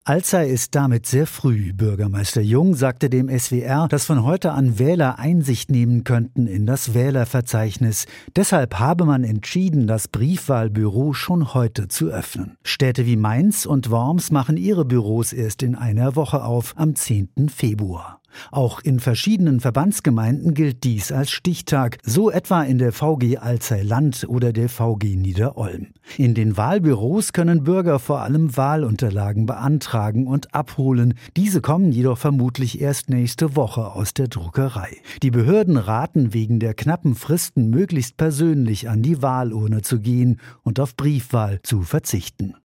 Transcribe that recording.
Alzey ist damit sehr früh. Bürgermeister Jung sagte dem SWR, dass von heute an Wähler Einsicht nehmen könnten in das Wählerverzeichnis. Deshalb habe man entschieden, das Briefwahlbüro schon heute zu öffnen. Städte wie Mainz und Worms machen ihre Büros erst in einer Woche auf, am 10. Februar. Auch in verschiedenen Verbandsgemeinden gilt dies als Stichtag, so etwa in der VG Alzey-Land oder der VG Nieder-Olm. In den Wahlbüros können Bürger vor allem Wahlunterlagen beantragen und abholen. Diese kommen jedoch vermutlich erst nächste Woche aus der Druckerei. Die Behörden raten wegen der knappen Fristen möglichst persönlich an die Wahlurne zu gehen und auf Briefwahl zu verzichten.